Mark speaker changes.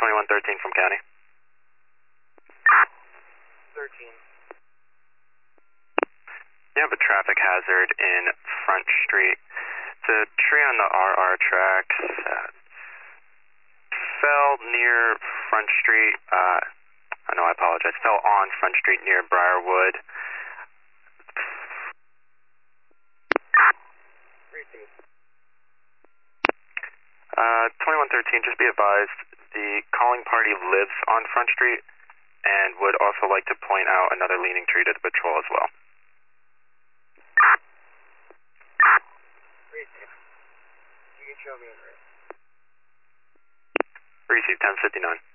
Speaker 1: 2113 from County.
Speaker 2: 13.
Speaker 1: You have a traffic hazard in Front Street. It's a tree on the RR tracks. Fell near Front Street. I apologize. Fell on Front Street near Briarwood. 2113, just be advised, the calling party lives on Front Street and would also like to point out another leaning tree to the patrol as well.
Speaker 2: You can show me in there.
Speaker 1: Receive 1059.